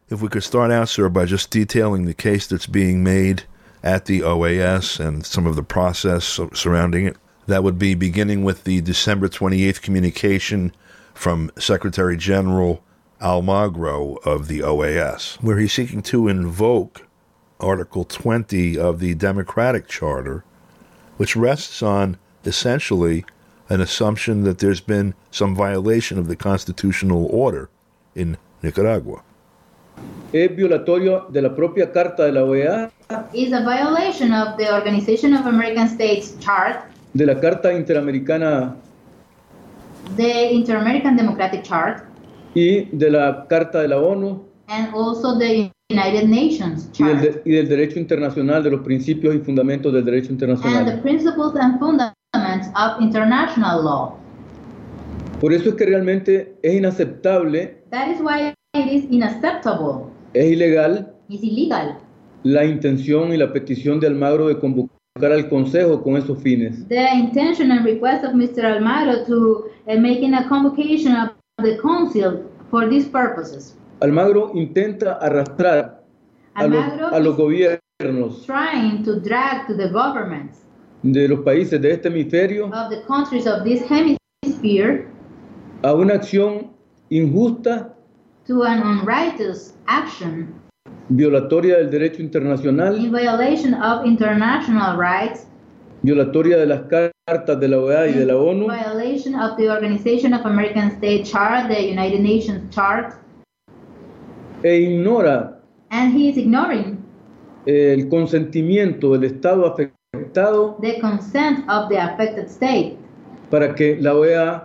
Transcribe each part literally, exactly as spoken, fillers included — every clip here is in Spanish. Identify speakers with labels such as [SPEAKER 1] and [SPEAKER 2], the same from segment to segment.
[SPEAKER 1] if we could start out, sir, by just detailing the case that's being made at the O A S and some of the process surrounding it. That would be beginning with the December twenty-eighth communication from Secretary General Almagro of the O A S, where he's seeking to invoke Article twenty of the Democratic Charter, which rests on, essentially, an assumption that there's been some violation of the constitutional order in Nicaragua.
[SPEAKER 2] Es violatorio de la propia Carta de la O E A,
[SPEAKER 3] is a violation of the Organization of American States Chart,
[SPEAKER 2] de la Carta Interamericana
[SPEAKER 3] the Inter-American Democratic Chart,
[SPEAKER 2] y de la Carta de la ONU
[SPEAKER 3] and also the United Nations
[SPEAKER 2] y del,
[SPEAKER 3] Chart,
[SPEAKER 2] de, y del derecho internacional, de los principios y fundamentos del derecho
[SPEAKER 3] and the
[SPEAKER 2] internacional.
[SPEAKER 3] principles and fundaments of international law.
[SPEAKER 2] Por eso es que realmente es inaceptable,
[SPEAKER 3] That is why it is unacceptable,
[SPEAKER 2] es ilegal
[SPEAKER 3] it's illegal,
[SPEAKER 2] la intención y la petición de Almagro de convocar al Consejo con esos fines.
[SPEAKER 3] the intention and request of Mister Almagro to uh, making a convocation of the Council for these purposes.
[SPEAKER 2] Almagro intenta arrastrar a los,
[SPEAKER 3] Almagro
[SPEAKER 2] a los
[SPEAKER 3] is
[SPEAKER 2] gobiernos
[SPEAKER 3] trying to drag to the governments
[SPEAKER 2] de los países de este hemisferio
[SPEAKER 3] of the countries of this hemisphere
[SPEAKER 2] a una acción injusta,
[SPEAKER 3] to an unrighteous action
[SPEAKER 2] violatoria del derecho internacional,
[SPEAKER 3] in violation of international rights,
[SPEAKER 2] violatoria de las cartas de la O E A y de la
[SPEAKER 3] in
[SPEAKER 2] ONU,
[SPEAKER 3] violation of the Organization of American States Chart, the United Nations Chart,
[SPEAKER 2] e ignora
[SPEAKER 3] and he is ignoring
[SPEAKER 2] el consentimiento del Estado afectado
[SPEAKER 3] the consent of the affected state
[SPEAKER 2] para que la O E A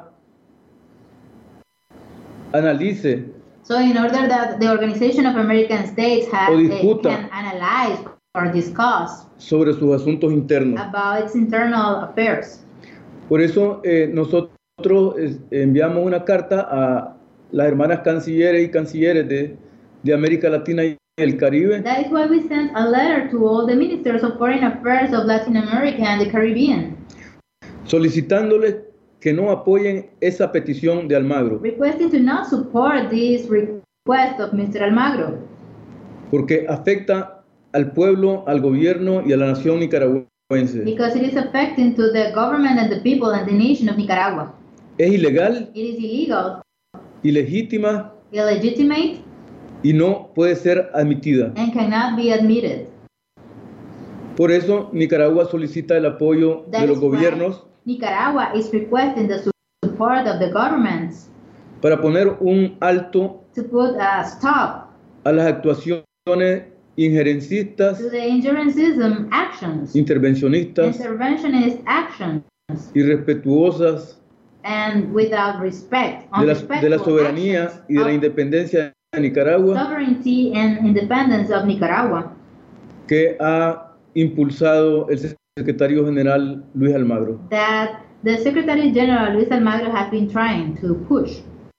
[SPEAKER 2] analice
[SPEAKER 3] so in order that the Organization of American States has,
[SPEAKER 2] O
[SPEAKER 3] they
[SPEAKER 2] discuta.
[SPEAKER 3] can analyze or discuss
[SPEAKER 2] sobre sus asuntos internos.
[SPEAKER 3] about its internal affairs.
[SPEAKER 2] Por eso eh, nosotros eh, enviamos una carta a las hermanas cancilleres y cancilleres de, de América Latina y el Caribe,
[SPEAKER 3] That is why we sent a letter to all the ministers of foreign affairs of Latin America and the Caribbean,
[SPEAKER 2] solicitándoles que no apoyen esa petición de Almagro,
[SPEAKER 3] requesting to not support this request of Mister Almagro,
[SPEAKER 2] porque afecta al pueblo, al gobierno y a la nación nicaragüense.
[SPEAKER 3] because it is affecting to the government and the people and the nation of Nicaragua.
[SPEAKER 2] Es ilegal,
[SPEAKER 3] It is illegal,
[SPEAKER 2] ilegítima
[SPEAKER 3] illegitimate,
[SPEAKER 2] y no puede ser admitida.
[SPEAKER 3] and cannot be admitted.
[SPEAKER 2] Por eso Nicaragua solicita el apoyo
[SPEAKER 3] That
[SPEAKER 2] de los
[SPEAKER 3] is why
[SPEAKER 2] gobiernos
[SPEAKER 3] Nicaragua is requesting the support of the governments
[SPEAKER 2] para poner un alto
[SPEAKER 3] to put a stop
[SPEAKER 2] a las actuaciones injerencistas,
[SPEAKER 3] to the injerencism actions,
[SPEAKER 2] intervencionistas,
[SPEAKER 3] interventionist actions,
[SPEAKER 2] irrespetuosas
[SPEAKER 3] and without respect,
[SPEAKER 2] de la, de la
[SPEAKER 3] unrespectful
[SPEAKER 2] soberanía
[SPEAKER 3] actions
[SPEAKER 2] y de la
[SPEAKER 3] of
[SPEAKER 2] independencia de Nicaragua
[SPEAKER 3] sovereignty and independence of Nicaragua
[SPEAKER 2] que ha impulsado el secretario general Luis Almagro.
[SPEAKER 3] that the Secretary General Luis Almagro has been trying to push.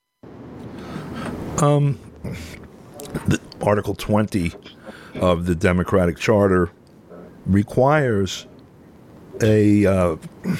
[SPEAKER 1] Um, the Article twenty of the Democratic Charter requires a uh,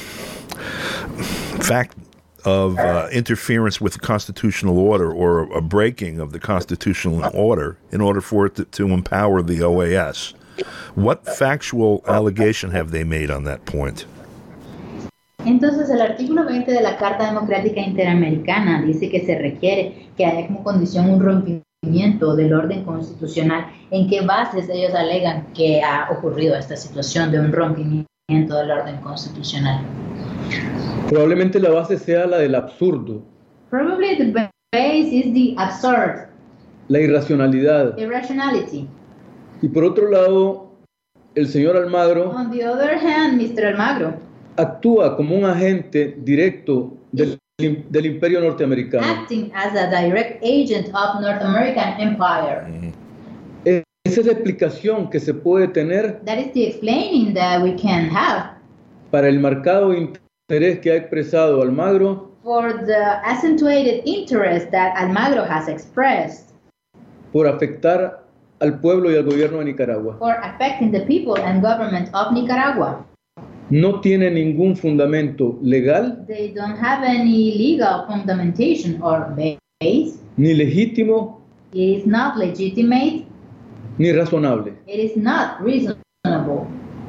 [SPEAKER 1] fact of uh, interference with the constitutional order or a breaking of the constitutional order in order for it to, to empower the O A S. What factual allegation have they made on that point?
[SPEAKER 3] Entonces, el artículo veinte de la Carta Democrática Interamericana dice que se requiere que haya como condición un rompimiento del orden constitucional. ¿En qué bases ellos alegan que ha ocurrido esta situación de un rompimiento del orden constitucional?
[SPEAKER 2] Probablemente la base sea la del absurdo,
[SPEAKER 3] Probably the base is the absurd,
[SPEAKER 2] la irracionalidad.
[SPEAKER 3] irrationality.
[SPEAKER 2] Y por otro lado, el señor Almagro
[SPEAKER 3] On the other hand, Mister Almagro
[SPEAKER 2] actúa como un agente directo del, del imperio norteamericano.
[SPEAKER 3] acting as a direct agent of North American Empire.
[SPEAKER 2] Esa es la explicación que se puede tener
[SPEAKER 3] That is the explaining that we can have
[SPEAKER 2] para el marcado interés que ha expresado Almagro
[SPEAKER 3] for the accentuated interest that Almagro has expressed
[SPEAKER 2] por afectar al pueblo y al gobierno de Nicaragua.
[SPEAKER 3] for affecting the people and government of Nicaragua.
[SPEAKER 2] No tiene ningún fundamento legal,
[SPEAKER 3] They don't have any legal fundamentation or base,
[SPEAKER 2] ni legítimo,
[SPEAKER 3] It is not legitimate.
[SPEAKER 2] Ni razonable.
[SPEAKER 3] It is not reasonable.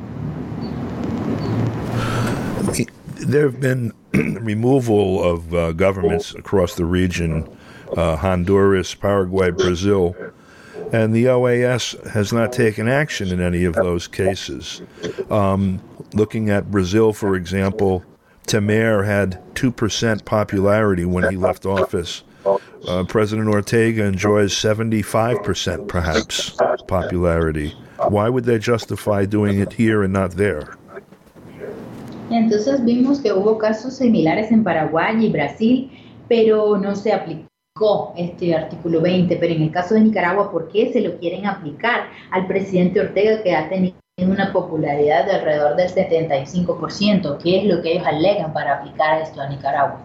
[SPEAKER 1] There have been removal of uh, governments across the region, uh, Honduras, Paraguay, Brazil, and the O A S has not taken action in any of those cases. Um, looking at Brazil, for example, Temer had two percent popularity when he left office. Uh, President Ortega enjoys seventy-five percent, perhaps, popularity. Why would they justify doing it here and not there?
[SPEAKER 3] Entonces vimos que hubo casos similares en Paraguay y Brasil, pero no se aplicó este artículo veinte. Pero en el caso de Nicaragua, ¿por qué se lo quieren aplicar al presidente Ortega, que ha tenido una popularidad de alrededor del setenta y cinco por ciento? ¿Qué es lo que ellos alegan para aplicar esto a Nicaragua?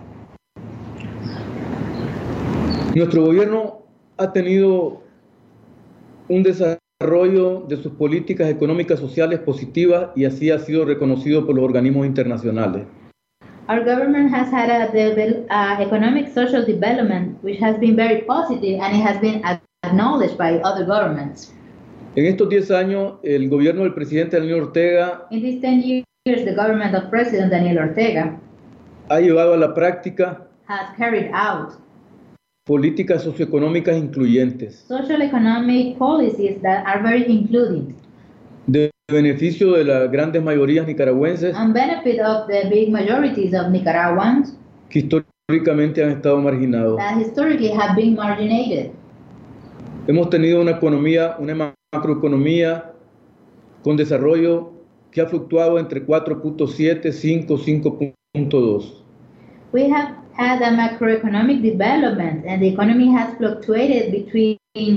[SPEAKER 2] Nuestro gobierno ha tenido un desarrollo de sus políticas económicas sociales positivas y así ha sido reconocido por los organismos internacionales.
[SPEAKER 3] Our government has had a devel- uh, economic social development which has been very positive and it has been acknowledged by other governments.
[SPEAKER 2] En estos diez años, el gobierno del presidente Daniel Ortega
[SPEAKER 3] In these ten years, the government of President Daniel Ortega
[SPEAKER 2] ha llevado a la práctica
[SPEAKER 3] has carried out
[SPEAKER 2] políticas socioeconómicas incluyentes,
[SPEAKER 3] social economic policies that are very including
[SPEAKER 2] de beneficio de las grandes mayorías nicaragüenses
[SPEAKER 3] and benefit of the big majorities of Nicaraguans
[SPEAKER 2] que históricamente han estado marginados.
[SPEAKER 3] that historically have been marginated.
[SPEAKER 2] Hemos tenido una economía, una macroeconomía con desarrollo que ha fluctuado entre cuatro punto siete, cinco, cinco punto dos.
[SPEAKER 3] We have had a macroeconomic development and the economy has fluctuated between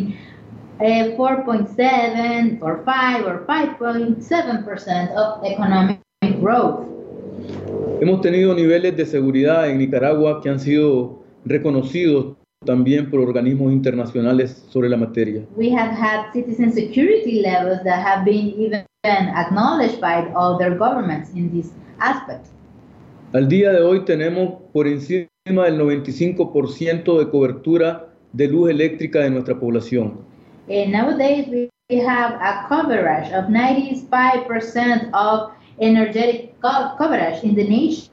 [SPEAKER 3] uh, four point seven or five or five point seven percent of economic growth.
[SPEAKER 2] Hemos tenido niveles de seguridad en Nicaragua que han sido reconocidos también por organismos internacionales sobre la materia.
[SPEAKER 3] We have had citizen security levels that have been even acknowledged by other governments in this aspect.
[SPEAKER 2] Al día de hoy tenemos por encima del noventa y cinco por ciento de cobertura de luz eléctrica de nuestra población.
[SPEAKER 3] And nowadays we have a coverage of ninety-five percent of energetic co- coverage in the nation.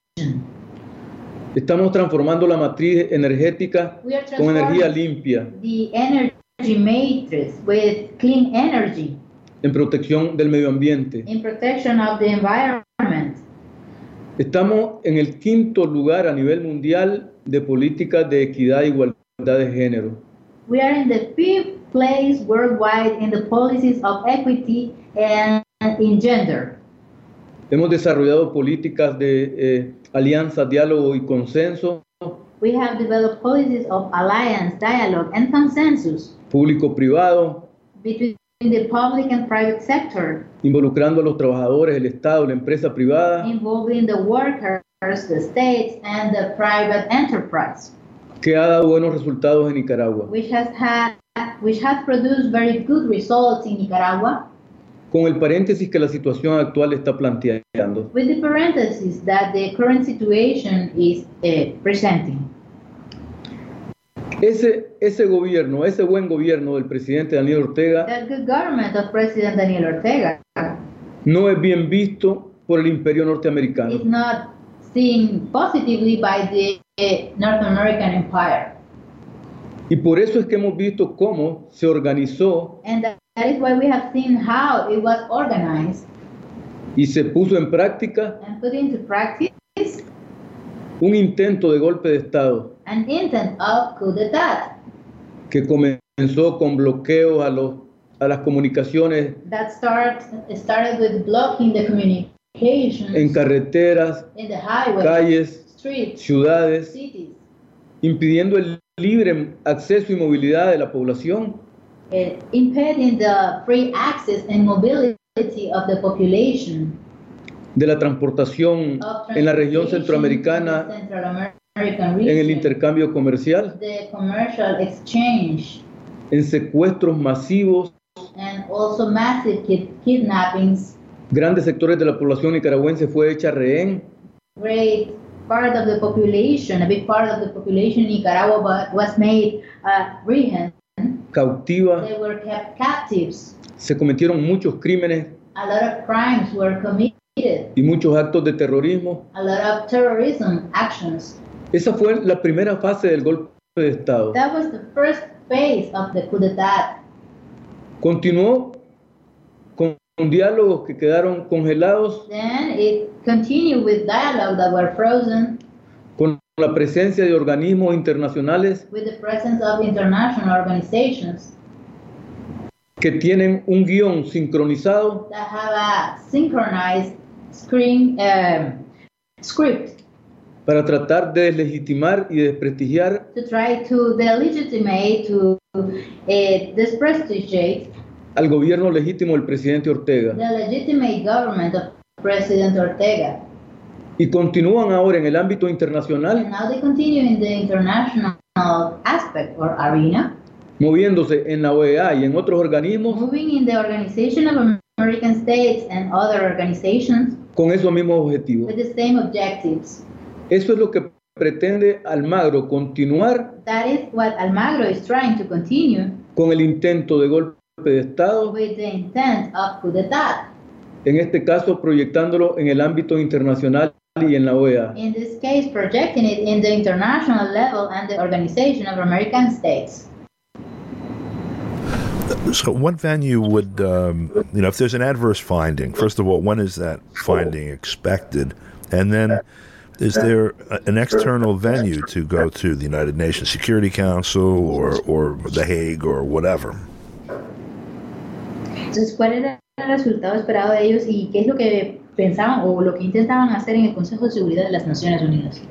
[SPEAKER 2] Estamos transformando la matriz energética
[SPEAKER 3] We are
[SPEAKER 2] con energía
[SPEAKER 3] transforming
[SPEAKER 2] limpia
[SPEAKER 3] the energy matrix with clean energy
[SPEAKER 2] en protección del medio ambiente.
[SPEAKER 3] in protection of the environment.
[SPEAKER 2] Estamos en el quinto lugar a nivel mundial de políticas de equidad e igualdad de género.
[SPEAKER 3] We are in the fifth place worldwide in the policies of equity and in gender.
[SPEAKER 2] Hemos desarrollado políticas de eh, alianza, diálogo y consenso,
[SPEAKER 3] We have developed policies of alliance, dialogue, and consensus
[SPEAKER 2] público-privado,
[SPEAKER 3] between the public and private sector,
[SPEAKER 2] involucrando a los trabajadores, el Estado, la empresa privada,
[SPEAKER 3] involving the workers, the states, and the private enterprise,
[SPEAKER 2] que ha dado buenos resultados en Nicaragua.
[SPEAKER 3] which has had, which has produced very good results in Nicaragua,
[SPEAKER 2] Con el paréntesis que la situación actual está planteando.
[SPEAKER 3] with the parenthesis that the current situation is uh, presenting.
[SPEAKER 2] Ese, ese gobierno, ese buen gobierno del presidente Daniel Ortega
[SPEAKER 3] The good government of President Daniel Ortega
[SPEAKER 2] no es bien visto por el imperio norteamericano.
[SPEAKER 3] is not seen positively by the uh, North American empire.
[SPEAKER 2] Y por eso es que hemos visto cómo se organizó
[SPEAKER 3] And that, that is why we have seen how it was organized
[SPEAKER 2] y se puso en práctica
[SPEAKER 3] and put into practice
[SPEAKER 2] un intento de golpe de Estado
[SPEAKER 3] an intent of coup d'etat
[SPEAKER 2] que comenzó con bloqueos a, los, a las comunicaciones
[SPEAKER 3] that start, started with blocking the communications
[SPEAKER 2] en carreteras,
[SPEAKER 3] in the highways,
[SPEAKER 2] calles,
[SPEAKER 3] streets,
[SPEAKER 2] ciudades,
[SPEAKER 3] cities,
[SPEAKER 2] impidiendo el libre acceso y movilidad de la población,
[SPEAKER 3] uh, impeding the free access and mobility of the population
[SPEAKER 2] de la transportación
[SPEAKER 3] of
[SPEAKER 2] en la región
[SPEAKER 3] transportation
[SPEAKER 2] centroamericana,
[SPEAKER 3] in the Central American
[SPEAKER 2] en el
[SPEAKER 3] region,
[SPEAKER 2] intercambio comercial,
[SPEAKER 3] the commercial exchange,
[SPEAKER 2] en secuestros masivos.
[SPEAKER 3] and also massive kid kidnappings.
[SPEAKER 2] Grandes sectores de la población nicaragüense fue hecha rehén.
[SPEAKER 3] Great part of the population, a big part of the population in Nicaragua wa- was made uh, rehén.
[SPEAKER 2] cautivas,
[SPEAKER 3] They were kept captives.
[SPEAKER 2] se cometieron muchos crímenes
[SPEAKER 3] A lot of crimes were committed.
[SPEAKER 2] y muchos actos de terrorismo.
[SPEAKER 3] A lot of terrorism actions.
[SPEAKER 2] Esa fue la primera fase del golpe de Estado.
[SPEAKER 3] That was the first phase of the coup d'etat.
[SPEAKER 2] Continuó con diálogos que quedaron congelados,
[SPEAKER 3] Then it continued with dialogue that were frozen,
[SPEAKER 2] con la presencia de organismos internacionales
[SPEAKER 3] with the presence of international organizations
[SPEAKER 2] que tienen un guión sincronizado
[SPEAKER 3] that have a synchronized screen um, script
[SPEAKER 2] para tratar de deslegitimar y desprestigiar
[SPEAKER 3] to try to delegitimate, to uh, desprestigiate
[SPEAKER 2] al gobierno legítimo del presidente Ortega.
[SPEAKER 3] the legitimate government of President Ortega.
[SPEAKER 2] Y continúan ahora en el ámbito
[SPEAKER 3] And
[SPEAKER 2] internacional
[SPEAKER 3] now they continue in the international aspect or arena,
[SPEAKER 2] moviéndose en la O E A y en otros organismos
[SPEAKER 3] moving in the Organization of American States and other organizations
[SPEAKER 2] con esos mismos objetivos.
[SPEAKER 3] with the same objectives.
[SPEAKER 2] Eso es lo que pretende Almagro, continuar
[SPEAKER 3] That is what Almagro is trying to continue
[SPEAKER 2] con el intento de golpe de Estado,
[SPEAKER 3] with the intent of coup d'etat.
[SPEAKER 2] en este caso proyectándolo en el ámbito internacional y en la O E A.
[SPEAKER 3] In this case, projecting it in the international level and the Organization of American States.
[SPEAKER 1] So, what venue would, um, you know, if there's an adverse finding, first of all, when is that finding expected? And then, is there a, an external venue to go to, the United Nations Security Council or, or The Hague or whatever?
[SPEAKER 3] Entonces, ¿cuál era el resultado esperado de ellos y qué es lo que pensaban o lo que intentaban hacer en el Consejo de Seguridad de las Naciones Unidas?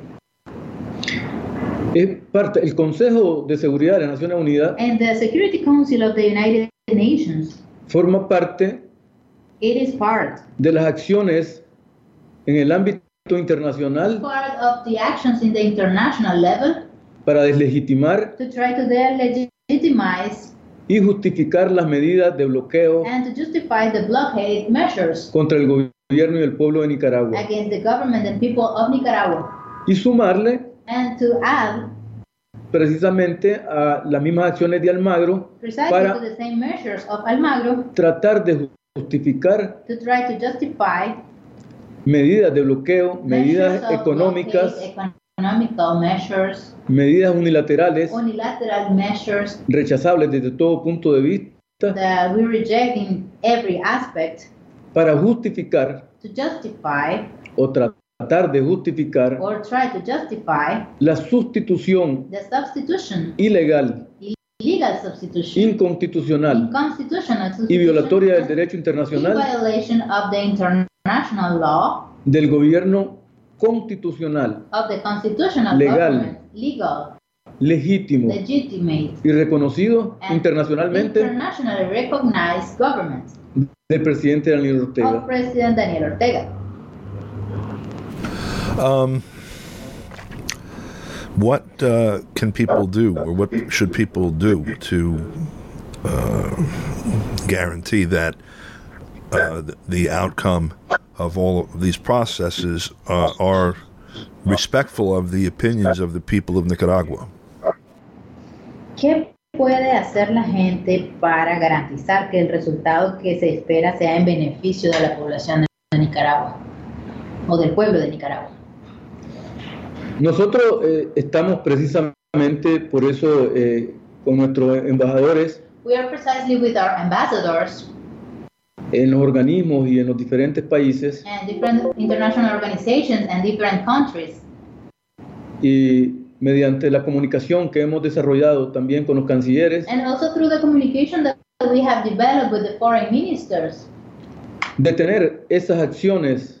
[SPEAKER 2] Es parte, el Consejo de Seguridad de las Naciones Unidas
[SPEAKER 3] And the Security Council of the United Nations,
[SPEAKER 2] forma parte
[SPEAKER 3] it is part,
[SPEAKER 2] de las acciones en el ámbito internacional
[SPEAKER 3] part of the actions in the international level
[SPEAKER 2] para deslegitimar
[SPEAKER 3] to try to delegitimize
[SPEAKER 2] y justificar las medidas de bloqueo
[SPEAKER 3] and to justify the blockade measures
[SPEAKER 2] contra el gobierno y el pueblo de Nicaragua
[SPEAKER 3] against the government and people of Nicaragua,
[SPEAKER 2] y sumarle
[SPEAKER 3] and to add
[SPEAKER 2] precisamente a las mismas acciones de Almagro
[SPEAKER 3] precisely
[SPEAKER 2] para
[SPEAKER 3] to the same measures of Almagro
[SPEAKER 2] tratar de justificar
[SPEAKER 3] to try to justify
[SPEAKER 2] medidas de bloqueo, medidas
[SPEAKER 3] measures of
[SPEAKER 2] económicas,
[SPEAKER 3] blockade, economical measures,
[SPEAKER 2] medidas unilaterales
[SPEAKER 3] unilateral measures
[SPEAKER 2] rechazables desde todo punto de vista
[SPEAKER 3] that we reject in every aspect
[SPEAKER 2] para justificar
[SPEAKER 3] to justify
[SPEAKER 2] o tratar de justificar
[SPEAKER 3] or try to justify
[SPEAKER 2] la sustitución
[SPEAKER 3] the substitution,
[SPEAKER 2] ilegal,
[SPEAKER 3] illegal substitution,
[SPEAKER 2] inconstitucional
[SPEAKER 3] unconstitutional
[SPEAKER 2] y
[SPEAKER 3] substitution,
[SPEAKER 2] violatoria del derecho
[SPEAKER 3] in
[SPEAKER 2] internacional
[SPEAKER 3] violation of the international law,
[SPEAKER 2] del gobierno constitucional,
[SPEAKER 3] of the constitutional
[SPEAKER 2] Legal.
[SPEAKER 3] government, legal,
[SPEAKER 2] legítimo
[SPEAKER 3] legitimate,
[SPEAKER 2] y reconocido
[SPEAKER 3] and
[SPEAKER 2] internacionalmente
[SPEAKER 3] internationally recognized government
[SPEAKER 2] del presidente Daniel
[SPEAKER 3] of
[SPEAKER 2] Ortega.
[SPEAKER 3] President Daniel Ortega.
[SPEAKER 1] Um, what uh, can people do, or what should people do to uh, guarantee that uh, the, the outcome of all of these processes uh, are respectful of the opinions of the people of Nicaragua?
[SPEAKER 3] ¿Qué puede hacer la gente para garantizar que el resultado que se espera sea en beneficio de la población de Nicaragua o del pueblo de Nicaragua?
[SPEAKER 2] Nosotros eh, estamos precisamente por eso eh, con nuestros embajadores
[SPEAKER 3] We are precisely with our ambassadors
[SPEAKER 2] en los organismos y en los diferentes países
[SPEAKER 3] and different international organizations and different countries,
[SPEAKER 2] y mediante la comunicación que hemos desarrollado también con los cancilleres,
[SPEAKER 3] and also through the communication that we have developed with the foreign ministers,
[SPEAKER 2] detener esas acciones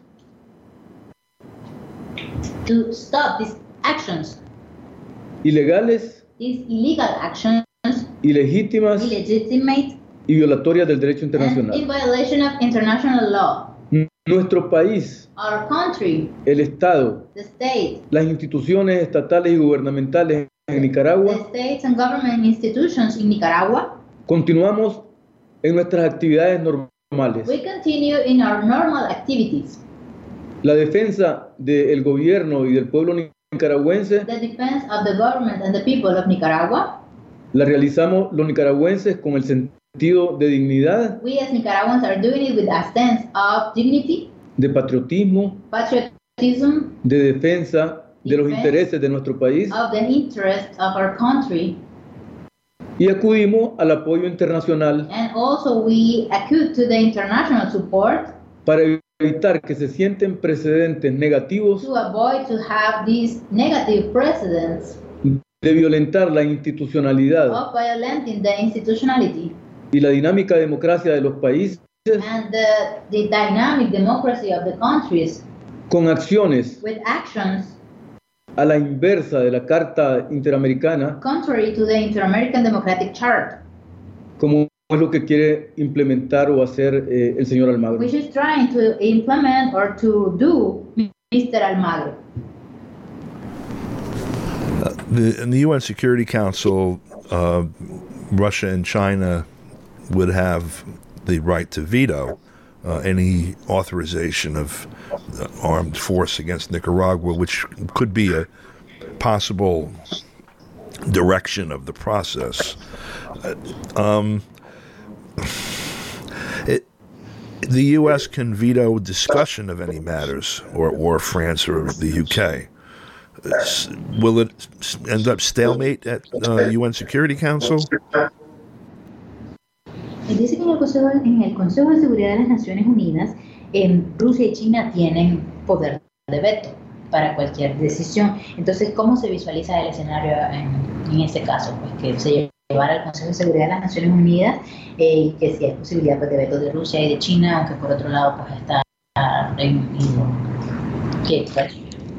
[SPEAKER 3] to stop these actions,
[SPEAKER 2] ilegales,
[SPEAKER 3] these illegal actions,
[SPEAKER 2] ilegítimas
[SPEAKER 3] illegitimate,
[SPEAKER 2] y violatorias del derecho
[SPEAKER 3] and
[SPEAKER 2] internacional.
[SPEAKER 3] in violation of international law.
[SPEAKER 2] Nuestro país,
[SPEAKER 3] Our country,
[SPEAKER 2] el Estado,
[SPEAKER 3] the state,
[SPEAKER 2] las instituciones estatales y gubernamentales en Nicaragua,
[SPEAKER 3] the states and government institutions in Nicaragua,
[SPEAKER 2] continuamos en nuestras actividades normales.
[SPEAKER 3] we continue in our normal activities.
[SPEAKER 2] La defensa del gobierno y del pueblo nicaragüense
[SPEAKER 3] The defense of the government and the people of Nicaragua
[SPEAKER 2] La realizamos los nicaragüenses con el sentido de dignidad,
[SPEAKER 3] We as Nicaraguans are doing it with a sense of dignity,
[SPEAKER 2] de patriotismo,
[SPEAKER 3] patriotism,
[SPEAKER 2] de defensa de los
[SPEAKER 3] Defense.
[SPEAKER 2] intereses de nuestro país,
[SPEAKER 3] of the interests of our country,
[SPEAKER 2] y acudimos al apoyo internacional
[SPEAKER 3] and also we acute to the international support
[SPEAKER 2] para evitar que se sienten precedentes negativos
[SPEAKER 3] to avoid to have these negative precedents
[SPEAKER 2] de violentar la institucionalidad
[SPEAKER 3] of violating the institutionality
[SPEAKER 2] y la dinámica democracia de los países
[SPEAKER 3] and the, the dynamic democracy of the countries
[SPEAKER 2] con acciones
[SPEAKER 3] with actions
[SPEAKER 2] a la inversa de la Carta Interamericana,
[SPEAKER 3] contrary to the Inter-American Democratic Chart,
[SPEAKER 2] como es lo que quiere implementar o hacer eh, el señor Almagro.
[SPEAKER 3] which is trying to implement or to do Mister Almagro.
[SPEAKER 1] Uh, the, in the U N Security Council, uh, Russia and China would have the right to veto uh, any authorization of uh, armed force against Nicaragua, which could be a possible direction of the process. Uh, um, it, the U S can veto discussion of any matters, or, or France or the U K. S- Will it s- end up stalemate at uh, U N Security Council?
[SPEAKER 3] Dice que en el Consejo, en el Consejo de Seguridad de las Naciones Unidas, eh, Rusia y China tienen poder de veto para cualquier decisión. Entonces, ¿cómo se visualiza el escenario en, en este caso? Pues que se llevara al Consejo de Seguridad de las Naciones Unidas eh, y que si hay posibilidad pues, de veto de Rusia y de China, aunque por otro lado pues está en, en que pues,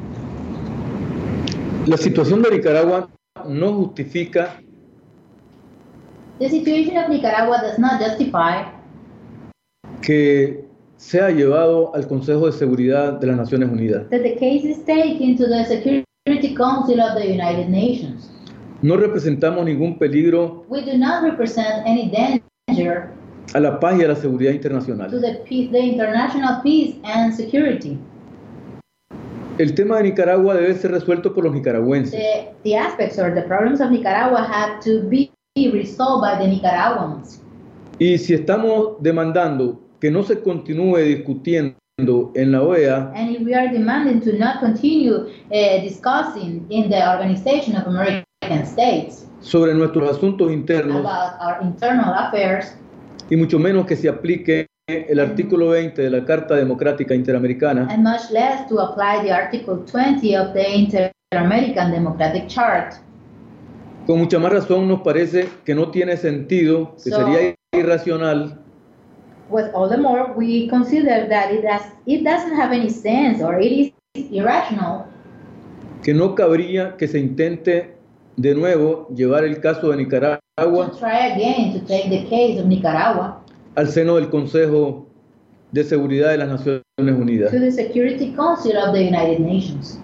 [SPEAKER 2] La situación de Nicaragua no justifica
[SPEAKER 3] the situation of Nicaragua does not justify
[SPEAKER 2] que sea llevado al Consejo de Seguridad de las Naciones Unidas.
[SPEAKER 3] that the case is taken to the Security Council of the United Nations.
[SPEAKER 2] No representamos ningún peligro
[SPEAKER 3] We do not represent any danger
[SPEAKER 2] a la paz y a la seguridad
[SPEAKER 3] to
[SPEAKER 2] internacional.
[SPEAKER 3] the peace, the international peace and security.
[SPEAKER 2] El tema de Nicaragua debe ser resuelto por los nicaragüenses.
[SPEAKER 3] The, the aspects or the problems of Nicaragua have to be resolved by the Nicaraguans.
[SPEAKER 2] Y si estamos demandando que no se continúe discutiendo en la O E A
[SPEAKER 3] And if we are demanding to not continue uh, discussing in the Organization of American States
[SPEAKER 2] sobre nuestros asuntos internos,
[SPEAKER 3] about our internal affairs,
[SPEAKER 2] y mucho menos que se aplique el artículo veinte de la Carta Democrática Interamericana,
[SPEAKER 3] and much less to apply the Article twenty of the Inter-American Democratic Chart,
[SPEAKER 2] con mucha más razón nos parece que no tiene sentido, que
[SPEAKER 3] So-
[SPEAKER 2] sería irracional
[SPEAKER 3] with all the more we consider that it, does, it doesn't have any sense or it is irrational
[SPEAKER 2] que no cabría que se intente de nuevo llevar el caso de Nicaragua
[SPEAKER 3] to try again to take the case of Nicaragua
[SPEAKER 2] al seno del Consejo de Seguridad de las Naciones Unidas.
[SPEAKER 3] to the Security Council of the United Nations.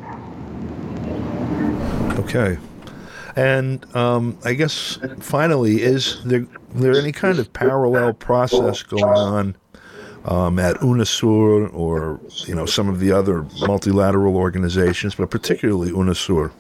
[SPEAKER 1] Okay. And um, I guess finally, is there, there any kind of parallel process going on um, at UNASUR or you know some of the other multilateral organizations, but particularly UNASUR?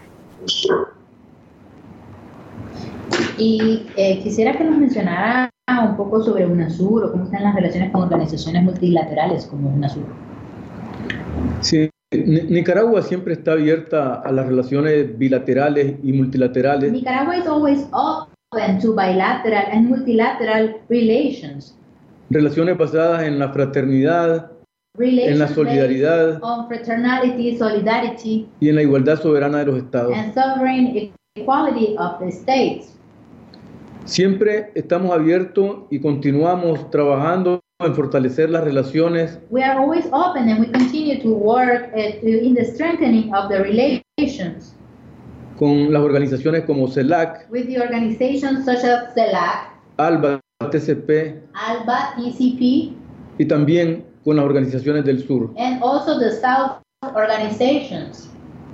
[SPEAKER 3] Y eh, quisiera que nos mencionara un poco sobre UNASUR o cómo están las relaciones con organizaciones multilaterales como UNASUR.
[SPEAKER 2] Sí, Ni- Nicaragua siempre está abierta a las relaciones bilaterales y multilaterales,
[SPEAKER 3] Nicaragua is always open to bilateral and multilateral relations.
[SPEAKER 2] relaciones basadas en la fraternidad
[SPEAKER 3] Relations
[SPEAKER 2] En la solidaridad.
[SPEAKER 3] based on fraternity, solidarity,
[SPEAKER 2] y en la igualdad soberana de los estados.
[SPEAKER 3] and sovereign equality of the states.
[SPEAKER 2] Siempre estamos abiertos y continuamos trabajando en fortalecer las relaciones
[SPEAKER 3] We are always open and we continue to work uh, to, in the strengthening of the relations
[SPEAKER 2] con las organizaciones como CELAC,
[SPEAKER 3] with the organizations such as CELAC,
[SPEAKER 2] ALBA, T C P
[SPEAKER 3] ALBA, T C P,
[SPEAKER 2] y también con las organizaciones del sur.
[SPEAKER 3] and also the South organizations.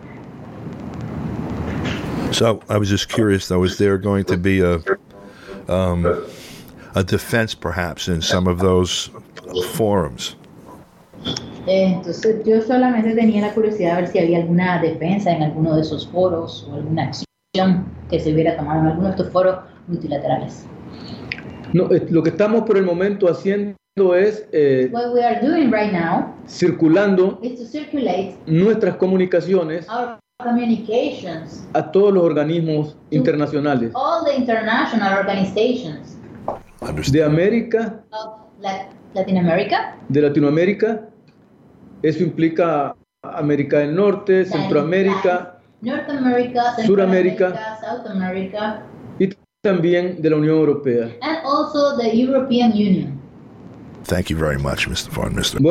[SPEAKER 1] So I was just curious, though, is there going to be a um, a defense, perhaps, in some of those forums?
[SPEAKER 3] Eh, Entonces yo solamente tenía la curiosidad de ver si había alguna defensa en alguno de esos foros o alguna acción que se hubiera tomado en alguno de estos foros multilaterales.
[SPEAKER 2] No, eh, lo que estamos por el momento haciendo es eh,
[SPEAKER 3] What we are doing right now
[SPEAKER 2] circulando
[SPEAKER 3] is to circulate
[SPEAKER 2] nuestras comunicaciones
[SPEAKER 3] our communications
[SPEAKER 2] a todos los organismos internacionales
[SPEAKER 3] all the international organizations
[SPEAKER 2] de América,
[SPEAKER 3] of La- Latin America,
[SPEAKER 2] de Latinoamérica. Eso implica América del Norte, Centroamérica
[SPEAKER 3] North America, Central
[SPEAKER 2] Suramérica.
[SPEAKER 3] America, South America,
[SPEAKER 2] y también de la Unión Europea.
[SPEAKER 3] and also the European Union.
[SPEAKER 1] Thank you very much, Mister Vaughn. Mister